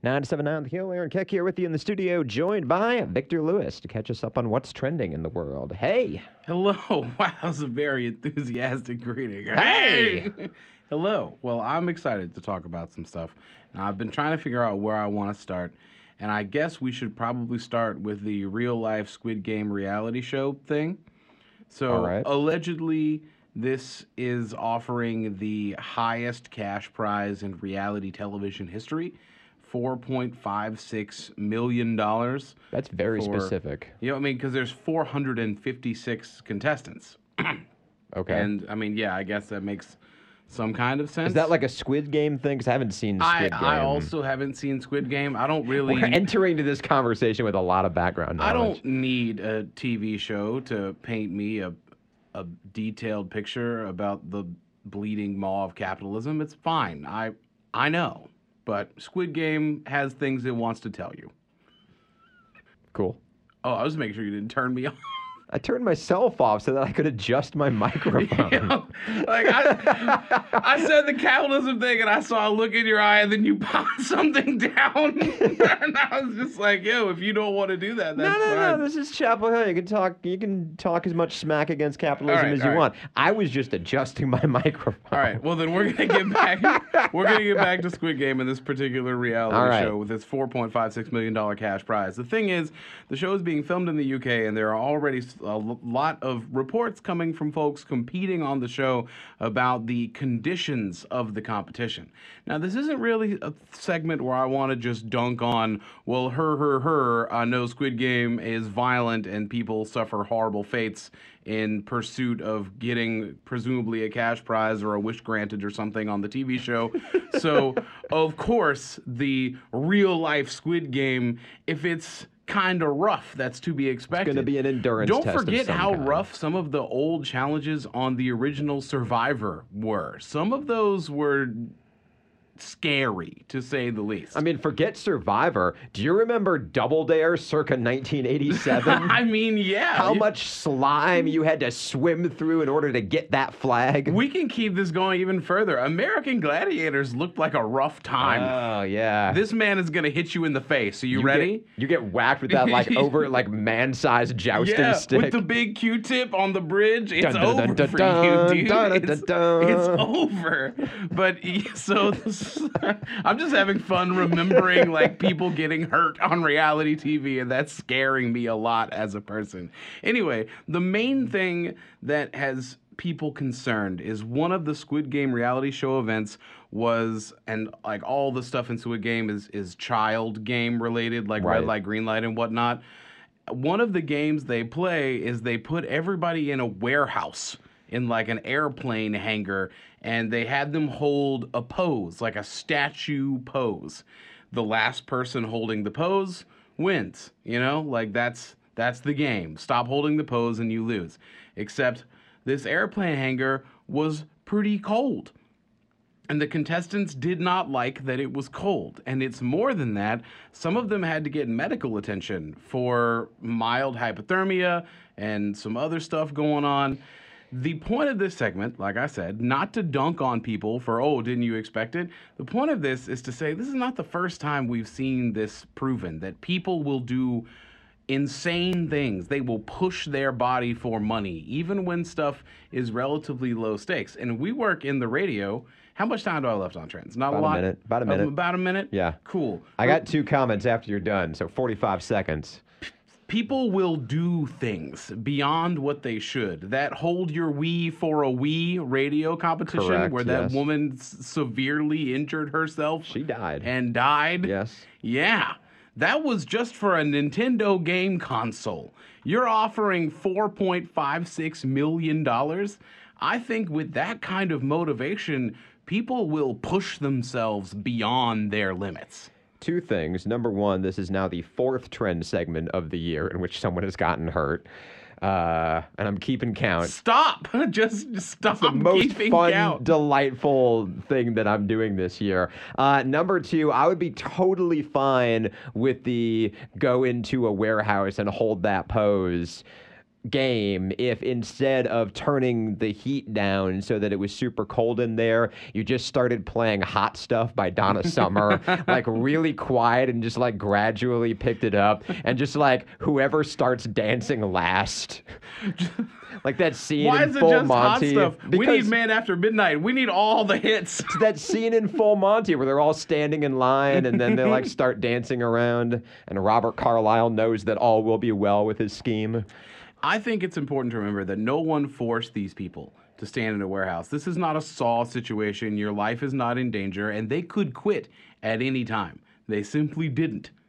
979 The Hill, Aaron Keck here with you in the studio, joined by Victor Lewis to catch us up on what's trending in the world. Hey! Hello. Wow, that's a very enthusiastic greeting. Hey! Hello. Well, I'm excited to talk about some stuff. Now, I've been trying to figure out where I want to start, and I guess we should probably start with the real-life Squid Game reality show thing. So, All right. allegedly, this is offering the highest cash prize in reality television history. $4.56 million. That's very specific. You know what I mean? Because there's 456 contestants. Okay. And, I mean, yeah, I guess that makes some kind of sense. Is that like a Squid Game thing? Because I haven't seen Squid Game. I also haven't seen Squid Game. I don't really... We're entering into this conversation with a lot of background knowledge. I don't need a TV show to paint me a detailed picture about the bleeding maw of capitalism. It's fine. I know. But Squid Game has things it wants to tell you. Cool. Oh, I was making sure you didn't turn me off. I turned myself off so that I could adjust my microphone. You know, like I said the capitalism thing, and I saw a look in your eye, and then you popped something down, and I was just like, "Yo, if you don't want to do that, that's fine." No. This is Chapel Hill. You can talk as much smack against capitalism as you want. I was just adjusting my microphone. All right. Well, then we're gonna get back. We're gonna get back to Squid Game and this particular reality show with its $4.56 million cash prize. The thing is, the show is being filmed in the UK, and there are already a lot of reports coming from folks competing on the show about the conditions of the competition. Now, this isn't really a segment where I want to just dunk on, well, I know Squid Game is violent and people suffer horrible fates in pursuit of getting presumably a cash prize or a wish granted or something on the TV show. So, of course, the real life Squid Game, if it's kind of rough, that's to be expected. It's going to be an endurance test. Don't forget how rough some of the old challenges on the original Survivor were. Some of those were scary, to say the least. I mean, forget Survivor. Do you remember Double Dare circa 1987? I mean, yeah. How much slime you had to swim through in order to get that flag? We can keep this going even further. American Gladiators looked like a rough time. Oh, yeah. This man is going to hit you in the face. Are you ready? You get whacked with that, man-sized jousting stick. With the big Q-tip on the bridge. It's over for you, dude. It's over. But, so... I'm just having fun remembering like people getting hurt on reality TV, and that's scaring me a lot as a person. Anyway, the main thing that has people concerned is one of the Squid Game reality show events was, and like all the stuff in Squid Game is child game related, like red light, green light, and whatnot. One of the games they play is they put everybody in a warehouse in like an airplane hangar, and they had them hold a pose, like a statue pose. The last person holding the pose wins, you know? Like that's the game. Stop holding the pose and you lose. Except this airplane hangar was pretty cold. And the contestants did not like that it was cold. And it's more than that. Some of them had to get medical attention for mild hypothermia and some other stuff going on. The point of this segment, like I said, not to dunk on people for, oh, didn't you expect it? The point of this is to say this is not the first time we've seen this proven, that people will do insane things. They will push their body for money, even when stuff is relatively low stakes. And we work in the radio. How much time do I have left on Trends? Not a lot. About a minute. About a minute? Yeah. Cool. I got 2 comments after you're done, so 45 seconds. People will do things beyond what they should. That Hold Your Wee for a Wee radio competition where that woman severely injured herself. She died. And died. Yes. Yeah. That was just for a Nintendo game console. You're offering $4.56 million. I think with that kind of motivation, people will push themselves beyond their limits. 2 things. Number 1, this is now the 4th trend segment of the year in which someone has gotten hurt. And I'm keeping count. Stop! Just stop. It's the most fun, count. Delightful thing that I'm doing this year. Number 2, I would be totally fine with the go into a warehouse and hold that pose. game if instead of turning the heat down so that it was super cold in there, you just started playing Hot Stuff by Donna Summer, like really quiet and just like gradually picked it up and just like whoever starts dancing last. Like that scene Why in is it Full just Monty. Hot Stuff? We need Man After Midnight. We need all the hits. That scene in Full Monty where they're all standing in line and then they like start dancing around and Robert Carlyle knows that all will be well with his scheme. I think it's important to remember that no one forced these people to stand in a warehouse. This is not a Saw situation. Your life is not in danger, and they could quit at any time. They simply didn't.